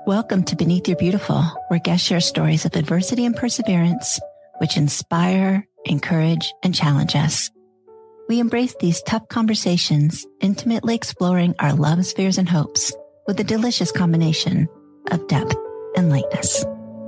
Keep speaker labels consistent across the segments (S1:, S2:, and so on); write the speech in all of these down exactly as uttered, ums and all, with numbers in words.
S1: Welcome to Beneath Your Beautiful, where guests share stories of adversity and perseverance, which inspire, encourage, and challenge us. We embrace these tough conversations, intimately exploring our loves, fears, and hopes with a delicious combination of depth and lightness.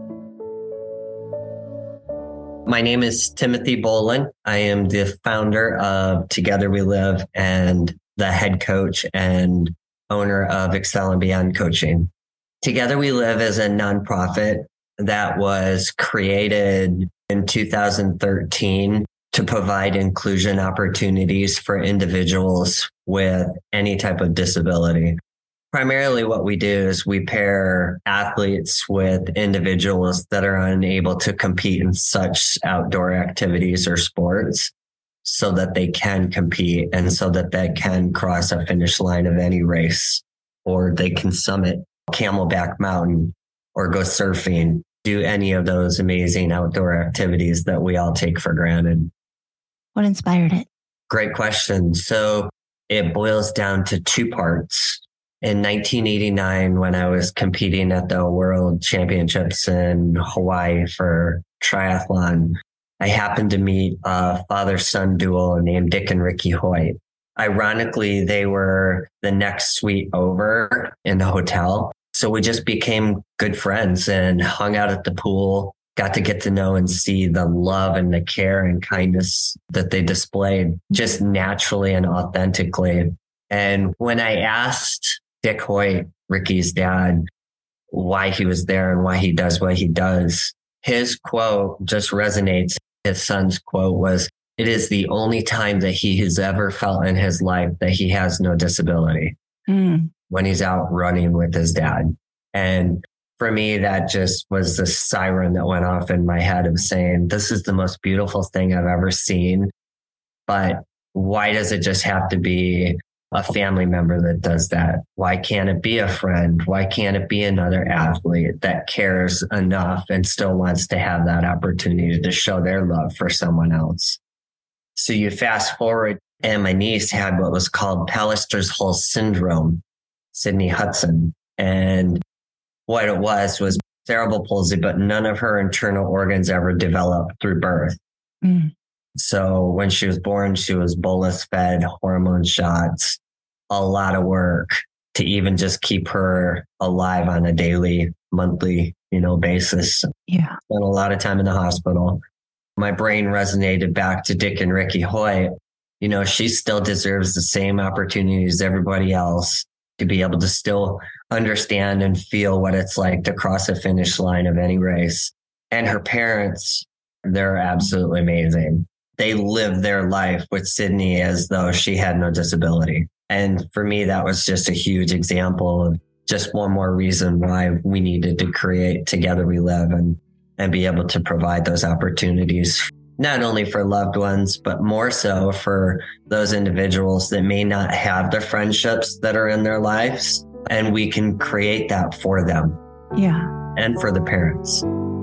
S2: My name is Timothy Bolin. I am the founder of Together We Live and the head coach and owner of Excel and Beyond Coaching. Together We Live is a nonprofit that was created in two thousand thirteen to provide inclusion opportunities for individuals with any type of disability. Primarily what we do is we pair athletes with individuals that are unable to compete in such outdoor activities or sports so that they can compete and so that they can cross a finish line of any race, or they can summit Camelback Mountain or go surfing, do any of those amazing outdoor activities that we all take for granted.
S1: What inspired it?
S2: Great question. So it boils down to two parts. In nineteen eighty-nine, when I was competing at the World Championships in Hawaii for triathlon, I happened to meet a father-son duo named Dick and Ricky Hoyt. Ironically, they were the next suite over in the hotel. So we just became good friends and hung out at the pool, got to get to know and see the love and the care and kindness that they displayed just naturally and authentically. And when I asked Dick Hoyt, Ricky's dad, why he was there and why he does what he does, his quote just resonates. His son's quote was, "It is the only time that he has ever felt in his life that he has no disability." Mm. When he's out running with his dad. And for me, that just was the siren that went off in my head of saying, this is the most beautiful thing I've ever seen. But why does it just have to be a family member that does that? Why can't it be a friend? Why can't it be another athlete that cares enough and still wants to have that opportunity to show their love for someone else? So you fast forward, and my niece had what was called Pallister's Hull syndrome, Sydney Hudson. And what it was was cerebral palsy, but none of her internal organs ever developed through birth. Mm. So when she was born, she was bolus fed, hormone shots, a lot of work to even just keep her alive on a daily, monthly, you know, basis.
S1: Yeah.
S2: Spent a lot of time in the hospital. My brain resonated back to Dick and Ricky Hoyt. You know, she still deserves the same opportunities as everybody else to be able to still understand and feel what it's like to cross a finish line of any race. And her parents, they're absolutely amazing. They live their life with Sydney as though she had no disability. And for me, that was just a huge example of just one more reason why we needed to create Together We Live and, and be able to provide those opportunities, not only for loved ones, but more so for those individuals that may not have the friendships that are in their lives. And we can create that for them.
S1: Yeah.
S2: And for the parents.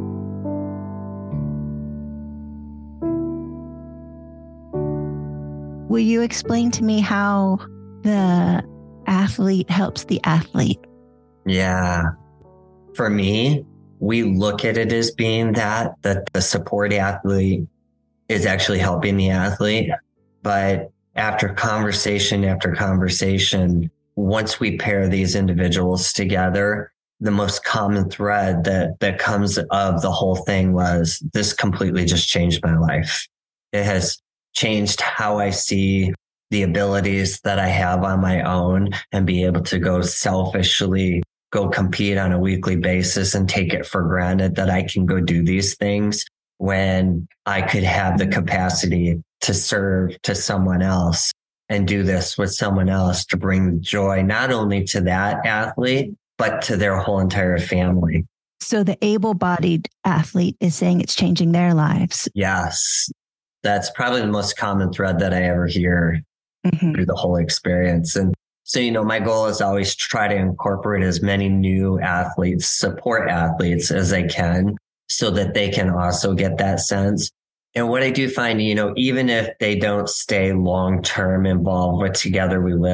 S1: Will you explain to me how the athlete helps the athlete?
S2: Yeah. For me, we look at it as being that, that the support athlete is actually helping the athlete. But after conversation after conversation, once we pair these individuals together, the most common thread that, that comes of the whole thing was, this completely just changed my life. It has changed how I see the abilities that I have on my own and be able to go selfishly go compete on a weekly basis and take it for granted that I can go do these things when I could have the capacity to serve to someone else and do this with someone else to bring joy, not only to that athlete, but to their whole entire family.
S1: So the able-bodied athlete is saying it's changing their lives.
S2: Yes. That's probably the most common thread that I ever hear mm-hmm. through the whole experience. And so, you know, my goal is always to try to incorporate as many new athletes, support athletes as I can, so that they can also get that sense. And what I do find, you know, even if they don't stay long-term involved with Together We Live,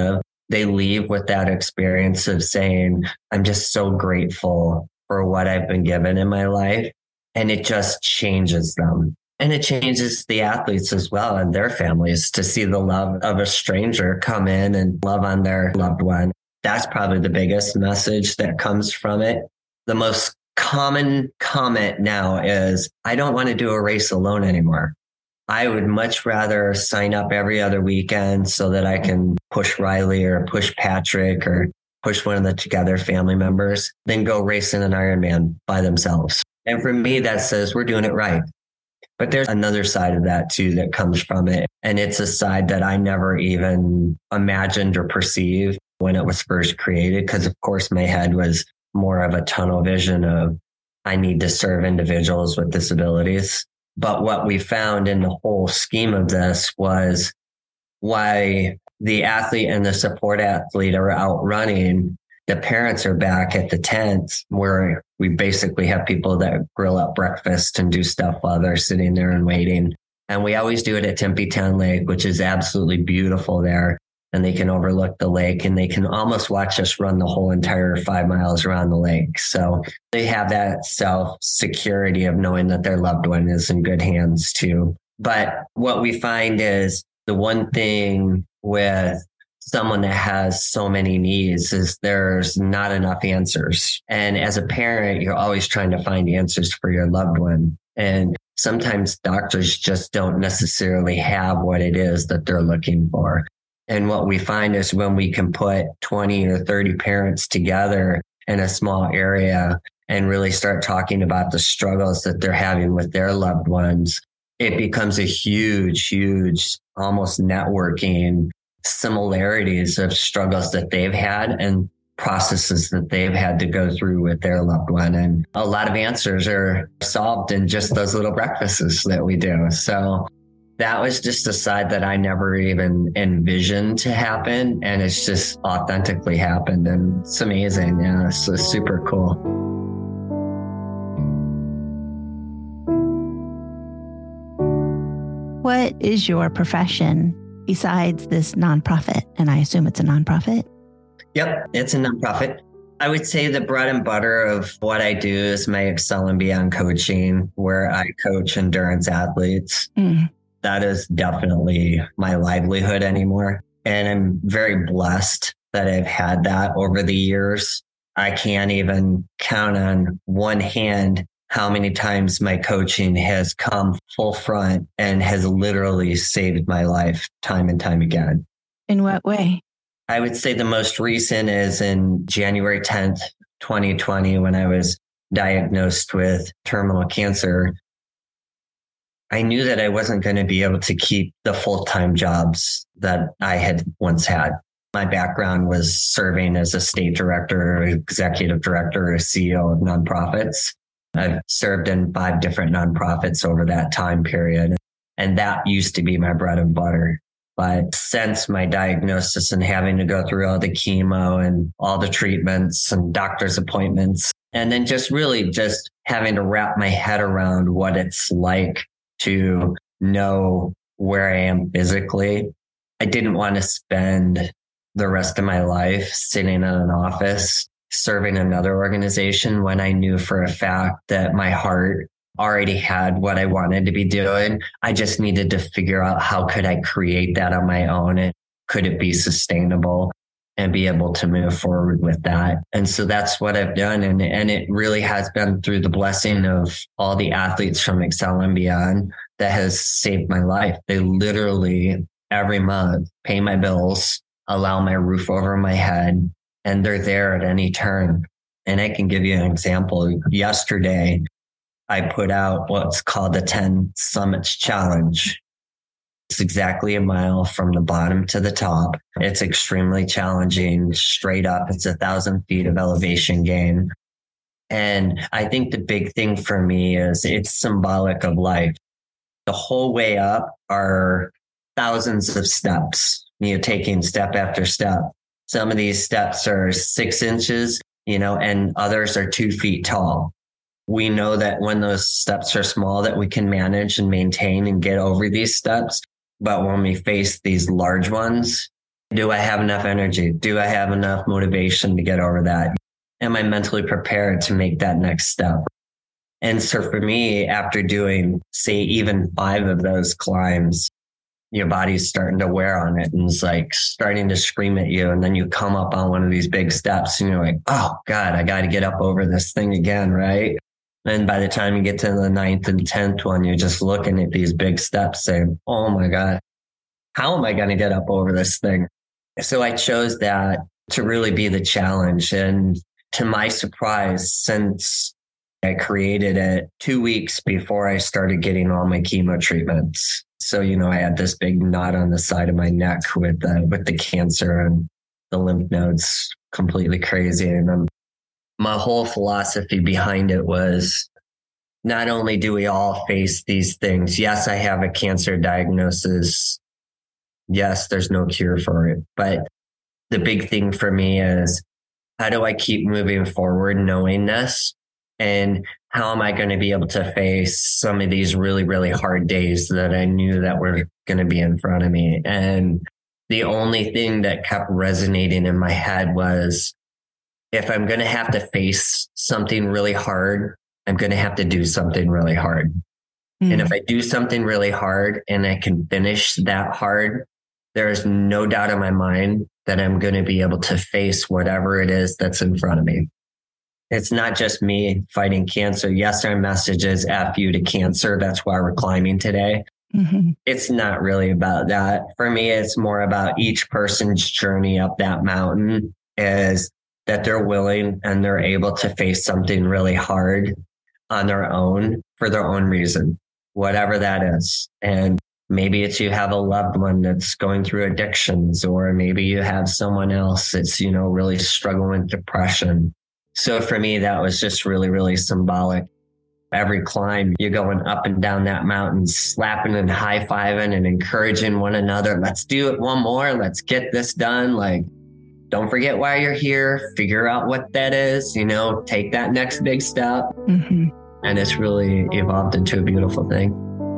S2: they leave with that experience of saying, I'm just so grateful for what I've been given in my life. And it just changes them. And it changes the athletes as well and their families to see the love of a stranger come in and love on their loved one. That's probably the biggest message that comes from it. The most common comment now is, I don't want to do a race alone anymore. I would much rather sign up every other weekend so that I can push Riley or push Patrick or push one of the Together family members than go racing an Ironman by themselves. And for me, that says we're doing it right. But there's another side of that too that comes from it. And it's a side that I never even imagined or perceived when it was first created. Because of course, my head was more of a tunnel vision of, I need to serve individuals with disabilities. But what we found in the whole scheme of this was why the athlete and the support athlete are out running. The parents are back at the tent where we basically have people that grill up breakfast and do stuff while they're sitting there and waiting. And we always do it at Tempe Town Lake, which is absolutely beautiful there. And they can overlook the lake and they can almost watch us run the whole entire five miles around the lake. So they have that self-security of knowing that their loved one is in good hands too. But what we find is the one thing with someone that has so many needs is there's not enough answers. And as a parent, you're always trying to find answers for your loved one. And sometimes doctors just don't necessarily have what it is that they're looking for. And what we find is when we can put twenty or thirty parents together in a small area and really start talking about the struggles that they're having with their loved ones, it becomes a huge, huge, almost networking similarities of struggles that they've had and processes that they've had to go through with their loved one. And a lot of answers are solved in just those little breakfasts that we do. So that was just a side that I never even envisioned to happen. And it's just authentically happened. And it's amazing. Yeah, it's so super cool.
S1: What is your profession besides this nonprofit? And I assume it's a nonprofit.
S2: Yep, it's a nonprofit. I would say the bread and butter of what I do is my Excel and Beyond coaching, where I coach endurance athletes. Mm. That is definitely my livelihood anymore. And I'm very blessed that I've had that over the years. I can't even count on one hand how many times my coaching has come full front and has literally saved my life time and time again.
S1: In what way?
S2: I would say the most recent is in January tenth, twenty twenty, when I was diagnosed with terminal cancer. I knew that I wasn't going to be able to keep the full-time jobs that I had once had. My background was serving as a state director, executive director, or C E O of nonprofits. I've served in five different nonprofits over that time period, and that used to be my bread and butter. But since my diagnosis and having to go through all the chemo and all the treatments and doctor's appointments, and then just really just having to wrap my head around what it's like to know where I am physically, I didn't want to spend the rest of my life sitting in an office serving another organization when I knew for a fact that my heart already had what I wanted to be doing. I just needed to figure out how could I create that on my own and could it be sustainable and be able to move forward with that. And so that's what I've done. And, and it really has been through the blessing of all the athletes from Excel and Beyond that has saved my life. They literally every month pay my bills, allow my roof over my head, and they're there at any turn. And I can give you an example. Yesterday, I put out what's called the ten Summits Challenge. It's exactly a mile from the bottom to the top. It's extremely challenging, straight up. It's a thousand feet of elevation gain. And I think the big thing for me is it's symbolic of life. The whole way up are thousands of steps, you know, taking step after step. Some of these steps are six inches, you know, and others are two feet tall. We know that when those steps are small, that we can manage and maintain and get over these steps. But when we face these large ones, Do I have enough energy? Do I have enough motivation to get over that? Am I mentally prepared to make that next step? And so for me, after doing, say, even five of those climbs, your body's starting to wear on it and it's like starting to scream at you. And then you come up on one of these big steps and you're like, oh God, I got to get up over this thing again. Right. And by the time you get to the ninth and tenth one, you're just looking at these big steps saying, oh my God, how am I going to get up over this thing? So I chose that to really be the challenge. And to my surprise, since I created it two weeks before I started getting all my chemo treatments. So, you know, I had this big knot on the side of my neck with the, with the cancer and the lymph nodes completely crazy. And um, my whole philosophy behind it was not only do we all face these things. Yes, I have a cancer diagnosis. Yes, there's no cure for it. But the big thing for me is how do I keep moving forward knowing this? And how am I going to be able to face some of these really, really hard days that I knew that were going to be in front of me? And the only thing that kept resonating in my head was, if I'm going to have to face something really hard, I'm going to have to do something really hard. Mm. And if I do something really hard and I can finish that hard, there is no doubt in my mind that I'm going to be able to face whatever it is that's in front of me. It's not just me fighting cancer. Yes, our message is F you to cancer. That's why we're climbing today. Mm-hmm. It's not really about that. For me, it's more about each person's journey up that mountain is that they're willing and they're able to face something really hard on their own for their own reason, whatever that is. And maybe it's you have a loved one that's going through addictions, or maybe you have someone else that's, you know, really struggling with depression. So for me, that was just really, really symbolic. Every climb, you're going up and down that mountain, slapping and high-fiving and encouraging one another. Let's do it one more. Let's get this done. Like, don't forget why you're here. Figure out what that is, you know, take that next big step. Mm-hmm. And it's really evolved into a beautiful thing.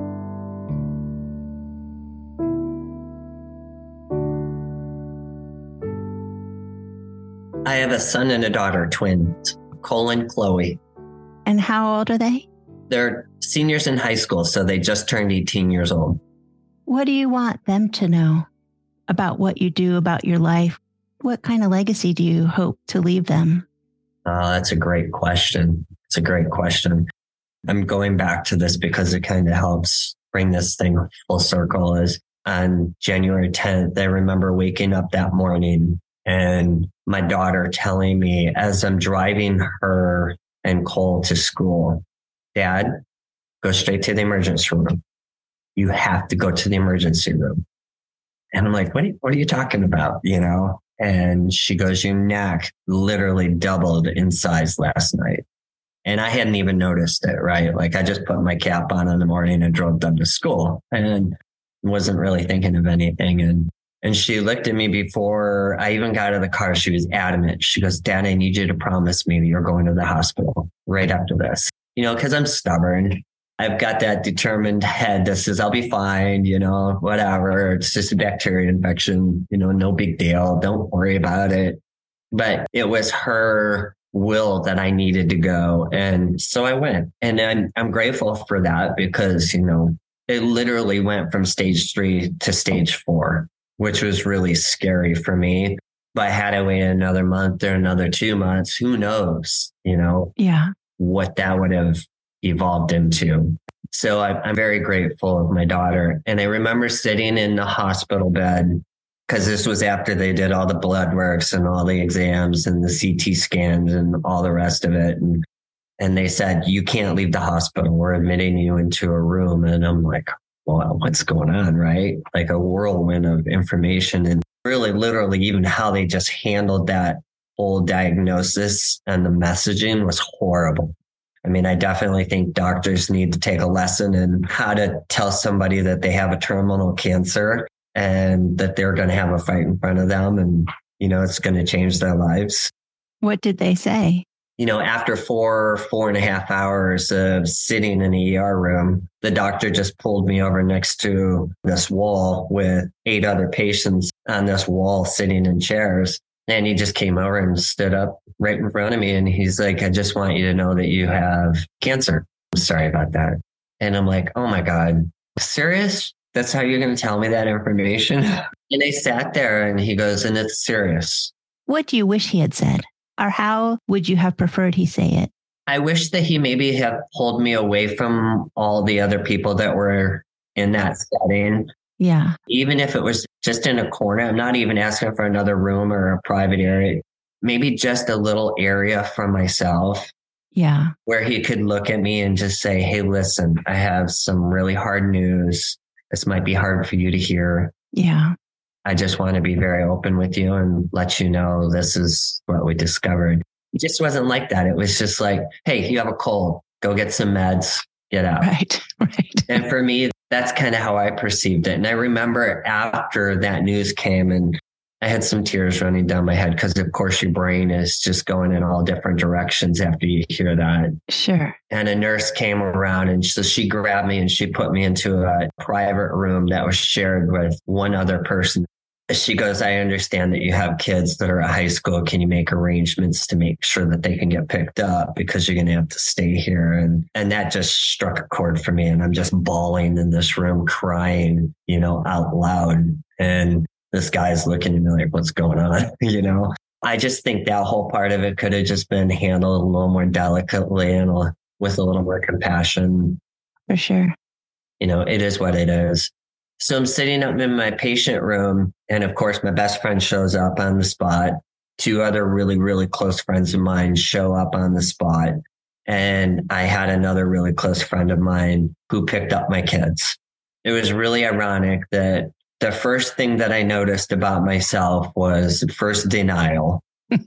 S2: I have a son and a daughter, twins, Cole and Chloe.
S1: And how old are they?
S2: They're seniors in high school, so they just turned eighteen years old.
S1: What do you want them to know about what you do, about your life? What kind of legacy do you hope to leave them?
S2: Oh, that's a great question. It's a great question. I'm going back to this because it kind of helps bring this thing full circle. Is on January tenth, I remember waking up that morning and my daughter telling me as I'm driving her and Cole to school, Dad, go straight to the emergency room. You have to go to the emergency room. And I'm like, what are you, what are you talking about? You know? And she goes, your neck literally doubled in size last night. And I hadn't even noticed it, right? Like I just put my cap on in the morning and drove them to school and wasn't really thinking of anything. And And she looked at me before I even got out of the car. She was adamant. She goes, Dad, I need you to promise me that you're going to the hospital right after this. You know, because I'm stubborn. I've got that determined head that says, I'll be fine, you know, whatever. It's just a bacteria infection, you know, no big deal. Don't worry about it. But it was her will that I needed to go. And so I went. And I'm, I'm grateful for that because, you know, it literally went from stage three to stage four, which was really scary for me. But had I waited another month or another two months, who knows, you know,
S1: yeah,
S2: what that would have evolved into. So I, I'm very grateful of my daughter. And I remember sitting in the hospital bed because this was after they did all the blood works and all the exams and the C T scans and all the rest of it. And, and they said, you can't leave the hospital. We're admitting you into a room. And I'm like, well, what's going on, right? Like a whirlwind of information and really literally even how they just handled that whole diagnosis and the messaging was horrible. I mean, I definitely think doctors need to take a lesson in how to tell somebody that they have a terminal cancer and that they're going to have a fight in front of them and, you know, it's going to change their lives.
S1: What did they say?
S2: You know, after four, four and a half hours of sitting in an E R room, the doctor just pulled me over next to this wall with eight other patients. on this wall sitting in chairs. And he just came over and stood up right in front of me. And he's like, I just want you to know that you have cancer. I'm sorry about that. And I'm like, oh my God, serious? That's how you're going to tell me that information? And I sat there and he goes, and it's serious.
S1: What do you wish he had said? Or how would you have preferred he say it?
S2: I wish that he maybe had pulled me away from all the other people that were in that setting.
S1: Yeah.
S2: Even if it was just in a corner, I'm not even asking for another room or a private area, maybe just a little area for myself.
S1: Yeah.
S2: Where he could look at me and just say, hey, listen, I have some really hard news. This might be hard for you to hear.
S1: Yeah.
S2: I just want to be very open with you and let you know this is what we discovered. It just wasn't like that. It was just like, hey, you have a cold, go get some meds, get out.
S1: Right, right.
S2: And for me, that's kind of how I perceived it. And I remember after that news came and I had some tears running down my head because, of course, your brain is just going in all different directions after you hear that.
S1: Sure.
S2: And a nurse came around and so she grabbed me and she put me into a private room that was shared with one other person. She goes, I understand that you have kids that are at high school. Can you make arrangements to make sure that they can get picked up because you're going to have to stay here? And and that just struck a chord for me. And I'm just bawling in this room, crying, you know, out loud. And this guy's looking at me like, what's going on? You know, I just think that whole part of it could have just been handled a little more delicately and with a little more compassion.
S1: For sure.
S2: You know, it is what it is. So I'm sitting up in my patient room. And of course, my best friend shows up on the spot. Two other really, really close friends of mine show up on the spot. And I had another really close friend of mine who picked up my kids. It was really ironic that the first thing that I noticed about myself was first denial,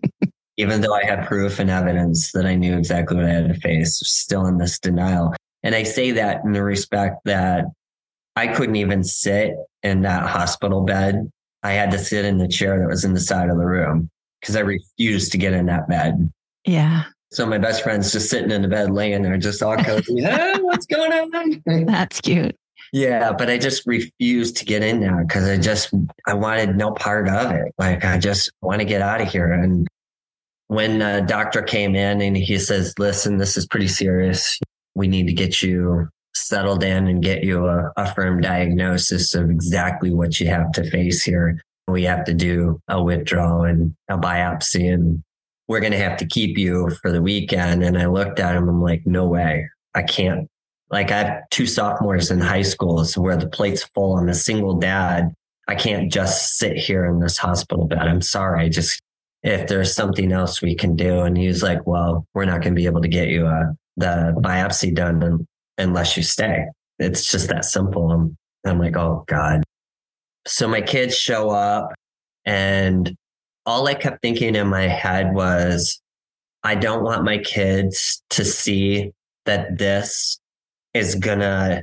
S2: even though I had proof and evidence that I knew exactly what I had to face, still in this denial. And I say that in the respect that I couldn't even sit in that hospital bed. I had to sit in the chair that was in the side of the room because I refused to get in that bed.
S1: Yeah.
S2: So my best friend's just sitting in the bed, laying there, just all cozy. Hey, what's going on?
S1: That's cute.
S2: Yeah, but I just refused to get in there because I just, I wanted no part of it. Like, I just want to get out of here. And when a doctor came in and he says, listen, this is pretty serious. We need to get you settled in and get you a, a firm diagnosis of exactly what you have to face here. We have to do a withdrawal and a biopsy, and we're going to have to keep you for the weekend. And I looked at him, I'm like, no way. I can't. Like, I have two sophomores in high school, so where the plate's full. I'm a single dad. I can't just sit here in this hospital bed. I'm sorry. Just if there's something else we can do. And he was like, well, we're not going to be able to get you a, the biopsy done and unless you stay. It's just that simple. I'm, I'm like, oh God. So my kids show up and all I kept thinking in my head was, I don't want my kids to see that this is gonna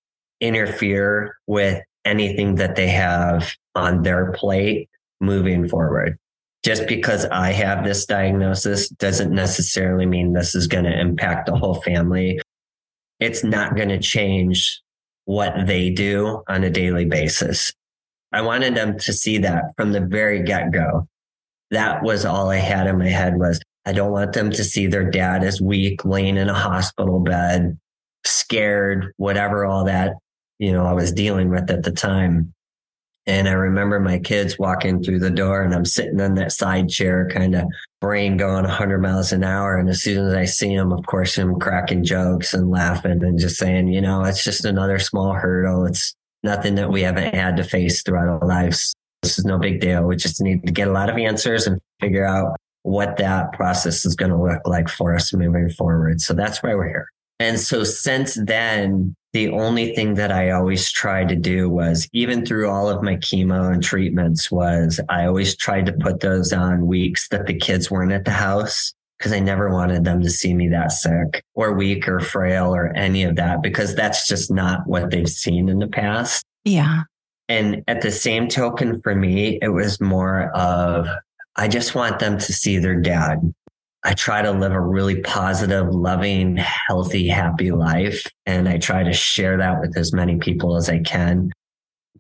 S2: interfere with anything that they have on their plate moving forward. Just because I have this diagnosis doesn't necessarily mean this is going to impact the whole family. It's not going to change what they do on a daily basis. I wanted them to see that from the very get-go. That was all I had in my head was, I don't want them to see their dad as weak, laying in a hospital bed, scared, whatever, all that, you know, I was dealing with at the time. And I remember my kids walking through the door and I'm sitting in that side chair, kind of brain going one hundred miles an hour. And as soon as I see them, of course, I'm cracking jokes and laughing and just saying, you know, it's just another small hurdle. It's nothing that we haven't had to face throughout our lives. This is no big deal. We just need to get a lot of answers and figure out what that process is going to look like for us moving forward. So that's why we're here. And so since then, the only thing that I always tried to do was, even through all of my chemo and treatments, was I always tried to put those on weeks that the kids weren't at the house, because I never wanted them to see me that sick or weak or frail or any of that, because that's just not what they've seen in the past.
S1: Yeah.
S2: And at the same token, for me, it was more of, I just want them to see their dad. I try to live a really positive, loving, healthy, happy life. And I try to share that with as many people as I can.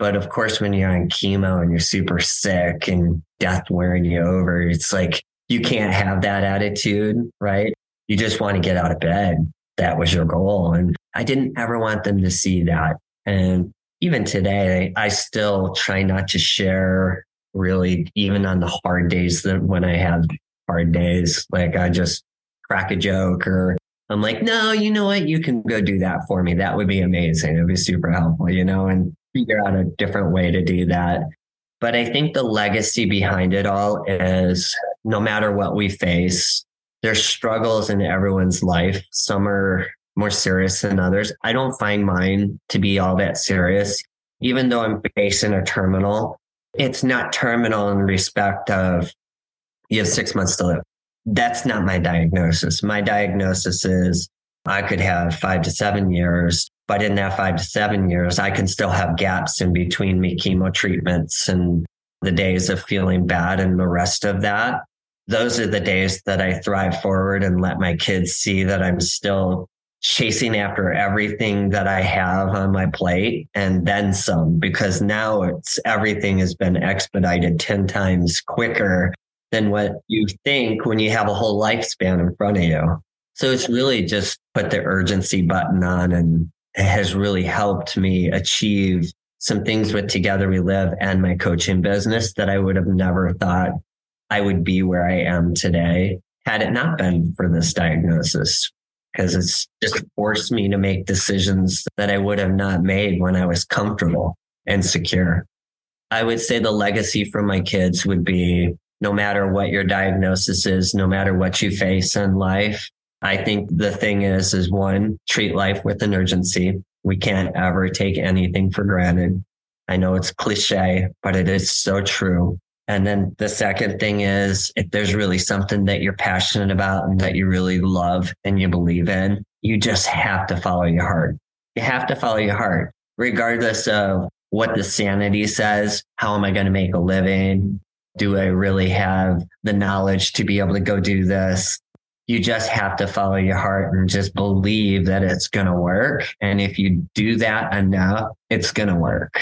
S2: But of course, when you're on chemo and you're super sick and death wearing you over, it's like, you can't have that attitude, right? You just want to get out of bed. That was your goal. And I didn't ever want them to see that. And even today, I still try not to share really, even on the hard days that when I have hard days, like I just crack a joke or I'm like, no, you know what? You can go do that for me. That would be amazing. It'd be super helpful, you know, and figure out a different way to do that. But I think the legacy behind it all is no matter what we face, there's struggles in everyone's life. Some are more serious than others. I don't find mine to be all that serious, even though I'm facing a terminal. It's not terminal in respect of you have six months to live. That's not my diagnosis. My diagnosis is I could have five to seven years, but in that five to seven years, I can still have gaps in between me chemo treatments and the days of feeling bad and the rest of that. Those are the days that I thrive forward and let my kids see that I'm still chasing after everything that I have on my plate and then some, because now it's everything has been expedited ten times quicker than what you think when you have a whole lifespan in front of you. So it's really just put the urgency button on, and it has really helped me achieve some things with Together We Live and my coaching business that I would have never thought I would be where I am today had it not been for this diagnosis, because it's just forced me to make decisions that I would have not made when I was comfortable and secure. I would say the legacy from my kids would be no matter what your diagnosis is, no matter what you face in life, I think the thing is, is one, treat life with an urgency. We can't ever take anything for granted. I know it's cliche, but it is so true. And then the second thing is, if there's really something that you're passionate about and that you really love and you believe in, you just have to follow your heart. You have to follow your heart, regardless of what the sanity says. How am I going to make a living? Do I really have the knowledge to be able to go do this? You just have to follow your heart and just believe that it's going to work. And if you do that enough, it's going to work.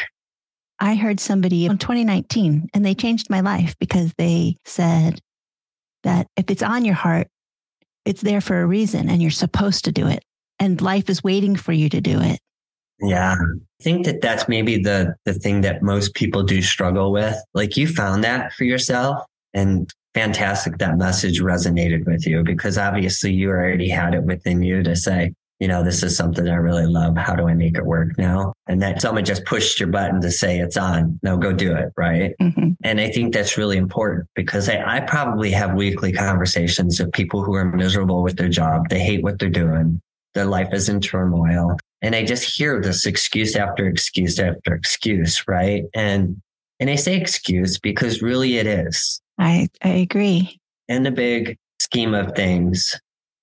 S1: I heard somebody in twenty nineteen, and they changed my life because they said that if it's on your heart, it's there for a reason and you're supposed to do it. And life is waiting for you to do it.
S2: Yeah. I think that that's maybe the, the thing that most people do struggle with. Like, you found that for yourself, and fantastic that message resonated with you, because obviously you already had it within you to say, you know, this is something I really love. How do I make it work now? And that someone just pushed your button to say it's on. Now go do it. Right. Mm-hmm. And I think that's really important, because I, I probably have weekly conversations with people who are miserable with their job. They hate what they're doing. Their life is in turmoil. And I just hear this excuse after excuse after excuse. Right. And, and I say excuse because really it is.
S1: I, I agree.
S2: In the big scheme of things,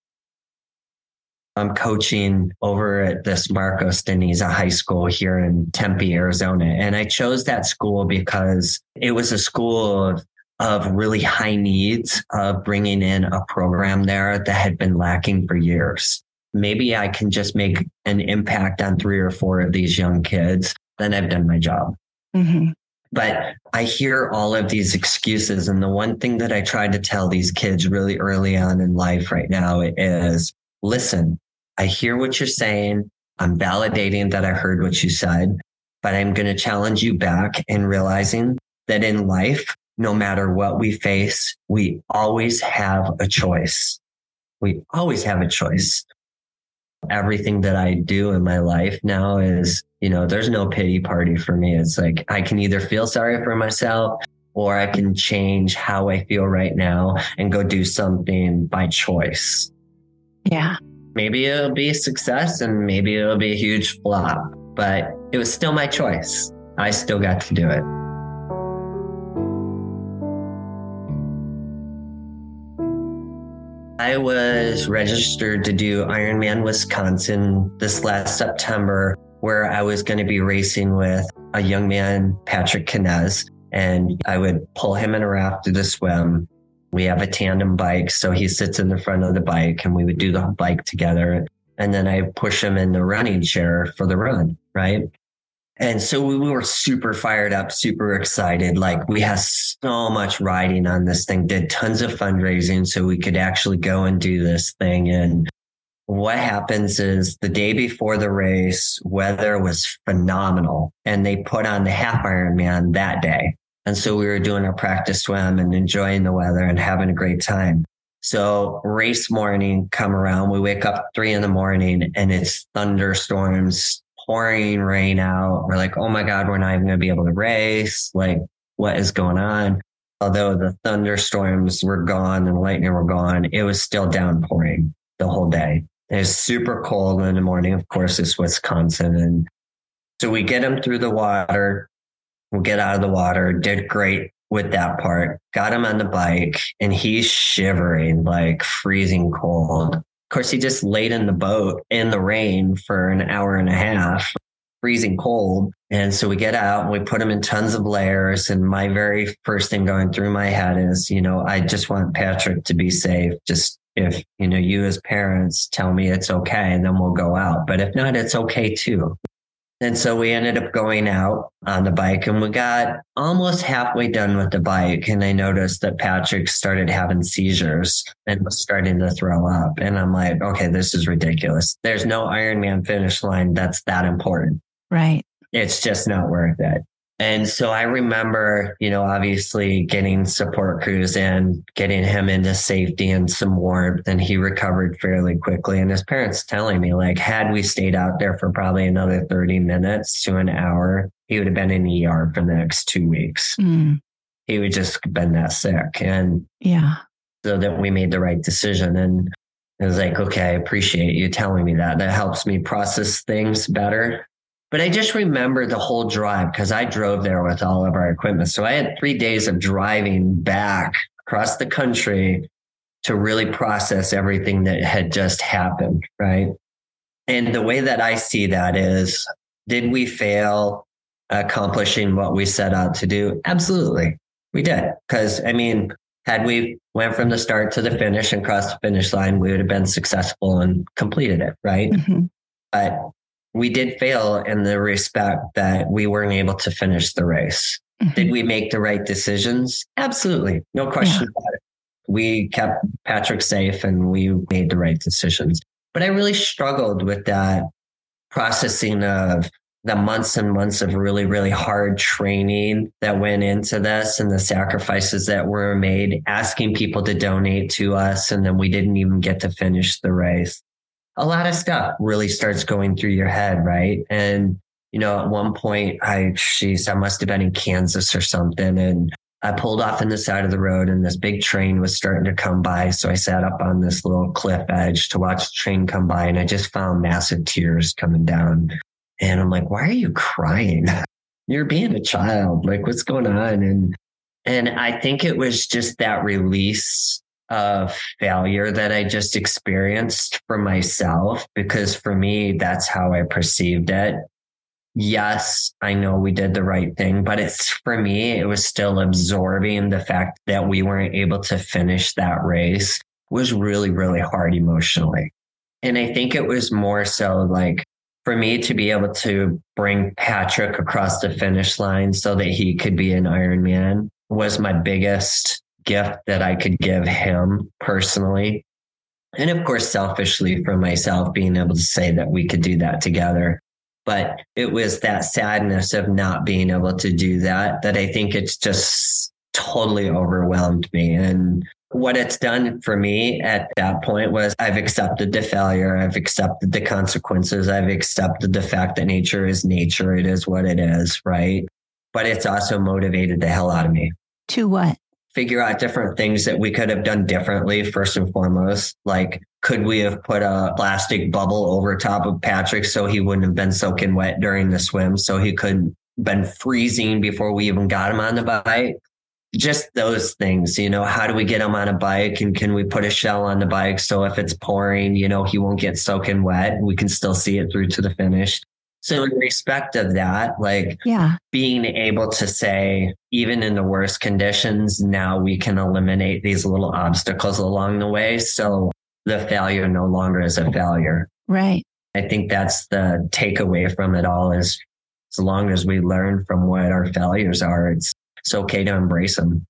S2: I'm coaching over at this Marcos Deniza High School here in Tempe, Arizona. And I chose that school because it was a school of, of really high needs of bringing in a program there that had been lacking for years. Maybe I can just make an impact on three or four of these young kids, then I've done my job. Mm-hmm. But I hear all of these excuses. And the one thing that I try to tell these kids really early on in life right now is, listen, I hear what you're saying. I'm validating that I heard what you said, but I'm going to challenge you back in realizing that in life, no matter what we face, we always have a choice. We always have a choice. Everything that I do in my life now is, you know, there's no pity party for me. It's like, I can either feel sorry for myself or I can change how I feel right now and go do something by choice.
S1: Yeah.
S2: Maybe it'll be a success and maybe it'll be a huge flop, but it was still my choice. I still got to do it. I was registered to do Ironman Wisconsin this last September, where I was going to be racing with a young man, Patrick Kinez, and I would pull him in a raft to the swim. We have a tandem bike, so he sits in the front of the bike and we would do the bike together. And then I push him in the running chair for the run, right? And so we were super fired up, super excited. Like we had so much riding on this thing, did tons of fundraising so we could actually go and do this thing. And what happens is the day before the race, weather was phenomenal and they put on the half Ironman that day. And so we were doing our practice swim and enjoying the weather and having a great time. So race morning come around, we wake up three in the morning and it's thunderstorms, pouring rain out. We're like, oh my God, we're not even going to be able to race. Like, what is going on? Although the thunderstorms were gone and lightning were gone, it was still downpouring the whole day. It was super cold in the morning. Of course, it's Wisconsin. And so we get him through the water. We'll get out of the water. Did great with that part. Got him on the bike and he's shivering, like freezing cold. Of course, he just laid in the boat in the rain for an hour and a half, freezing cold. And so we get out and we put him in tons of layers. And my very first thing going through my head is, you know, I just want Patrick to be safe. Just if, you know, you as parents tell me it's okay, and then we'll go out. But if not, it's okay too. And so we ended up going out on the bike and we got almost halfway done with the bike. And I noticed that Patrick started having seizures and was starting to throw up. And I'm like, okay, this is ridiculous. There's no Ironman finish line that's that important.
S1: Right.
S2: It's just not worth it. And so I remember, you know, obviously getting support crews in, getting him into safety and some warmth, and he recovered fairly quickly. And his parents telling me, like, had we stayed out there for probably another thirty minutes to an hour, he would have been in the E R for the next two weeks. Mm. He would just been that sick. And
S1: yeah,
S2: so that we made the right decision. And it was like, okay, I appreciate you telling me that. That helps me process things better. But I just remember the whole drive because I drove there with all of our equipment. So I had three days of driving back across the country to really process everything that had just happened, right? And the way that I see that is, did we fail accomplishing what we set out to do? Absolutely, we did. Because, I mean, had we went from the start to the finish and crossed the finish line, we would have been successful and completed it, right? Mm-hmm. But we did fail in the respect that we weren't able to finish the race. Mm-hmm. Did we make the right decisions? Absolutely. No question yeah. about it. We kept Patrick safe and we made the right decisions. But I really struggled with that processing of the months and months of really, really hard training that went into this and the sacrifices that were made, asking people to donate to us. And then we didn't even get to finish the race. A lot of stuff really starts going through your head, right? And, you know, at one point, I, geez, I must have been in Kansas or something. And I pulled off on the side of the road and this big train was starting to come by. So I sat up on this little cliff edge to watch the train come by. And I just found massive tears coming down. And I'm like, why are you crying? You're being a child. Like, what's going on? And, and I think it was just that release of failure that I just experienced for myself, because for me, that's how I perceived it. Yes, I know we did the right thing, but it's for me, it was still absorbing the fact that we weren't able to finish that race was really, really hard emotionally. And I think it was more so like for me to be able to bring Patrick across the finish line so that he could be an Ironman was my biggest gift that I could give him personally. And of course, selfishly for myself, being able to say that we could do that together. But it was that sadness of not being able to do that, that I think it's just totally overwhelmed me. And what it's done for me at that point was I've accepted the failure. I've accepted the consequences. I've accepted the fact that nature is nature. It is what it is, right? But it's also motivated the hell out of me.
S1: To what?
S2: Figure out different things that we could have done differently, first and foremost. Like, could we have put a plastic bubble over top of Patrick so he wouldn't have been soaking wet during the swim, so he couldn't been freezing before we even got him on the bike? Just those things, you know, how do we get him on a bike, and can we put a shell on the bike so if it's pouring, you know, he won't get soaking wet, we can still see it through to the finish. So in respect of that, like yeah. being able to say, even in the worst conditions, now we can eliminate these little obstacles along the way. So the failure no longer is a failure.
S1: Right.
S2: I think that's the takeaway from it all is as long as we learn from what our failures are, it's, it's okay to embrace them.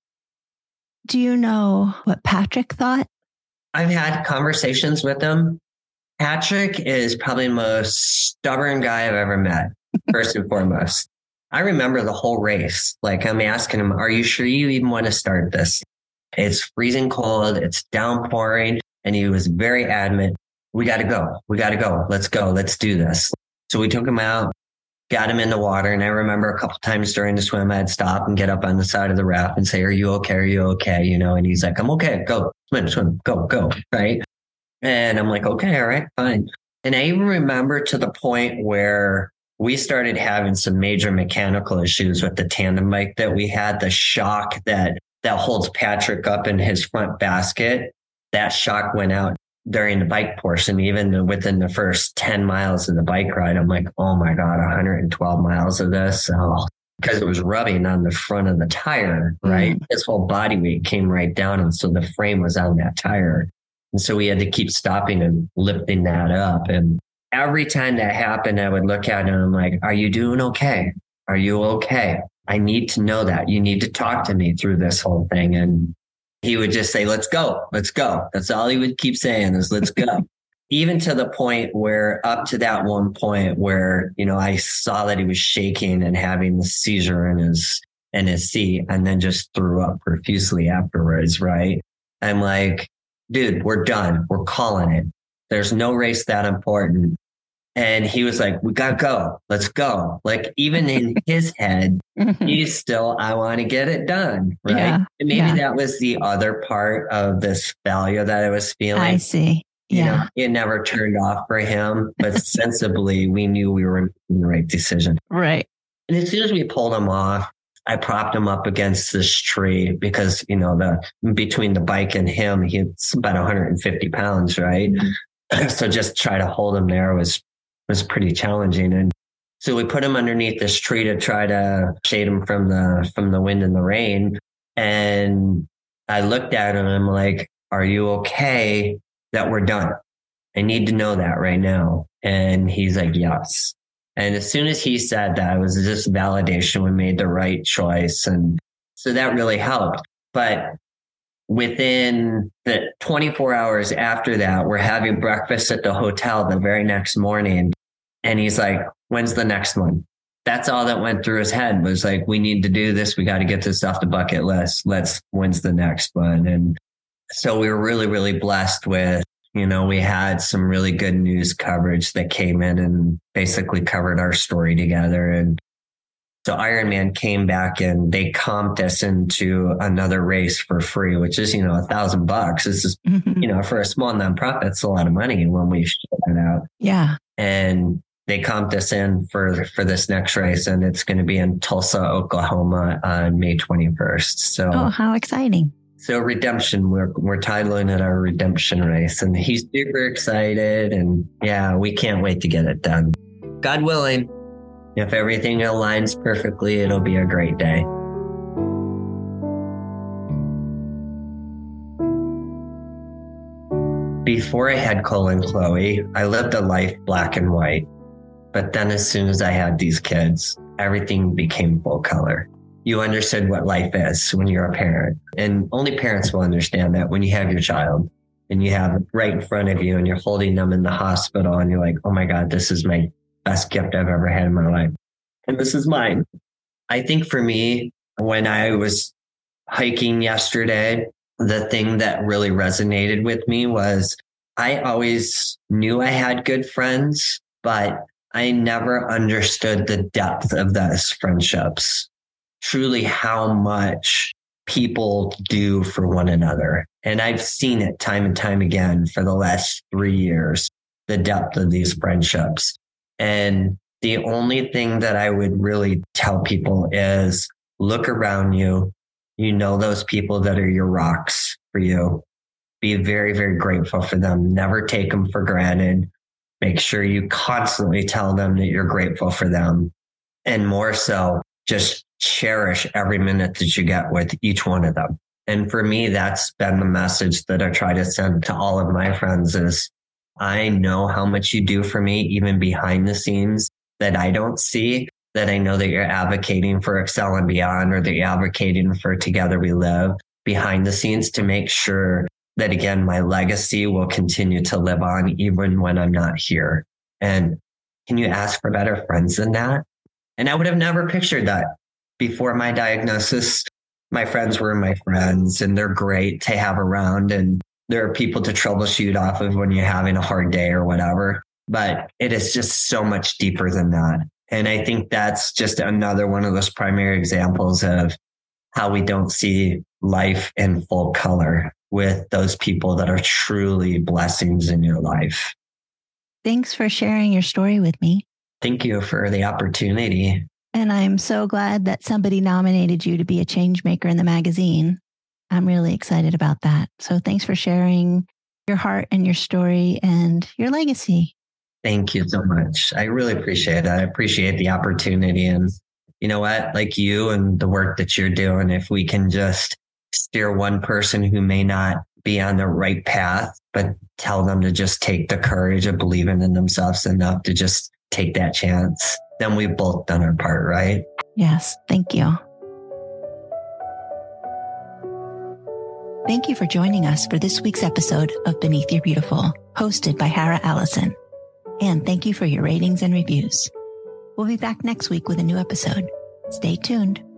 S1: Do you know what Patrick thought?
S2: I've had conversations with him. Patrick is probably the most stubborn guy I've ever met, first and foremost. I remember the whole race. Like, I'm asking him, are you sure you even want to start this? It's freezing cold. It's downpouring. And he was very adamant. We got to go. We got to go. Let's go. Let's do this. So we took him out, got him in the water. And I remember a couple times during the swim, I'd stop and get up on the side of the raft and say, are you okay? Are you okay? You know, and he's like, I'm okay. Go swim, swim, go, go. Right. And I'm like, okay, all right, fine. And I even remember to the point where we started having some major mechanical issues with the tandem bike that we had. The shock that that holds Patrick up in his front basket, that shock went out during the bike portion. Even within the first ten miles of the bike ride, I'm like, oh my God, one hundred twelve miles of this. Oh, because it was rubbing on the front of the tire, right? Mm. His whole body weight came right down. And so the frame was on that tire. And so we had to keep stopping and lifting that up. And every time that happened, I would look at him and I'm like, are you doing okay? Are you okay? I need to know that. You need to talk to me through this whole thing. And he would just say, let's go, let's go. That's all he would keep saying is, let's go. Even to the point where up to that one point where, you know, I saw that he was shaking and having the seizure in his, in his seat and then just threw up profusely afterwards. Right. I'm like, dude, we're done. We're calling it. There's no race that important. And he was like, we got to go. Let's go. Like, even in his head, he's still, I want to get it done. Right.
S1: Yeah,
S2: and maybe
S1: yeah.
S2: that was the other part of this failure that I was feeling.
S1: I see. Yeah.
S2: You know, it never turned off for him, but sensibly, we knew we were making the right decision.
S1: Right.
S2: And as soon as we pulled him off, I propped him up against this tree because, you know, the between the bike and him, he's about one hundred fifty pounds, right? Mm-hmm. So just try to hold him there was was pretty challenging. And so we put him underneath this tree to try to shade him from the from the wind and the rain. And I looked at him and I'm like, are you okay that we're done? I need to know that right now. And he's like, yes. And as soon as he said that, it was just validation. We made the right choice. And so that really helped. But within the twenty-four hours after that, we're having breakfast at the hotel the very next morning. And he's like, when's the next one? That's all that went through his head was like, we need to do this. We got to get this off the bucket list. Let's, when's the next one? And so we were really, really blessed with, you know, we had some really good news coverage that came in and basically covered our story together. And so Ironman came back and they comped us into another race for free, which is, you know, a thousand bucks. This is, mm-hmm. you know, for a small nonprofit, it's a lot of money when we ship it out.
S1: Yeah.
S2: And they comped us in for, for this next race, and it's going to be in Tulsa, Oklahoma on May twenty-first. So,
S1: oh, how exciting.
S2: So redemption, we're, we're titling it our redemption race, and he's super excited. And yeah, we can't wait to get it done. God willing, if everything aligns perfectly, it'll be a great day. Before I had Cole and Chloe, I lived a life black and white. But then as soon as I had these kids, everything became full color. You understood what life is when you're a parent. And only parents will understand that when you have your child and you have it right in front of you and you're holding them in the hospital and you're like, oh my God, this is my best gift I've ever had in my life. And this is mine. I think for me, when I was hiking yesterday, the thing that really resonated with me was I always knew I had good friends, but I never understood the depth of those friendships. Truly how much people do for one another. And I've seen it time and time again for the last three years, the depth of these friendships. And the only thing that I would really tell people is look around you. You know those people that are your rocks for you. Be very, very grateful for them. Never take them for granted. Make sure you constantly tell them that you're grateful for them. And more so, just cherish every minute that you get with each one of them. And for me, that's been the message that I try to send to all of my friends is I know how much you do for me, even behind the scenes that I don't see. that I know that you're advocating for Excel and Beyond, or that you're advocating for Together We Live behind the scenes to make sure that, again, my legacy will continue to live on even when I'm not here. And can you ask for better friends than that? And I would have never pictured that before my diagnosis. My friends were my friends, and they're great to have around. And there are people to troubleshoot off of when you're having a hard day or whatever. But it is just so much deeper than that. And I think that's just another one of those primary examples of how we don't see life in full color with those people that are truly blessings in your life.
S1: Thanks for sharing your story with me.
S2: Thank you for the opportunity.
S1: And I'm so glad that somebody nominated you to be a change maker in the magazine. I'm really excited about that. So thanks for sharing your heart and your story and your legacy.
S2: Thank you so much. I really appreciate it. I appreciate the opportunity. And you know what, like you and the work that you're doing, if we can just steer one person who may not be on the right path, but tell them to just take the courage of believing in themselves enough to just take that chance, then we've both done our part, right?
S1: Yes. Thank you. Thank you for joining us for this week's episode of Beneath Your Beautiful, hosted by Hara Allison. And thank you for your ratings and reviews. We'll be back next week with a new episode. Stay tuned.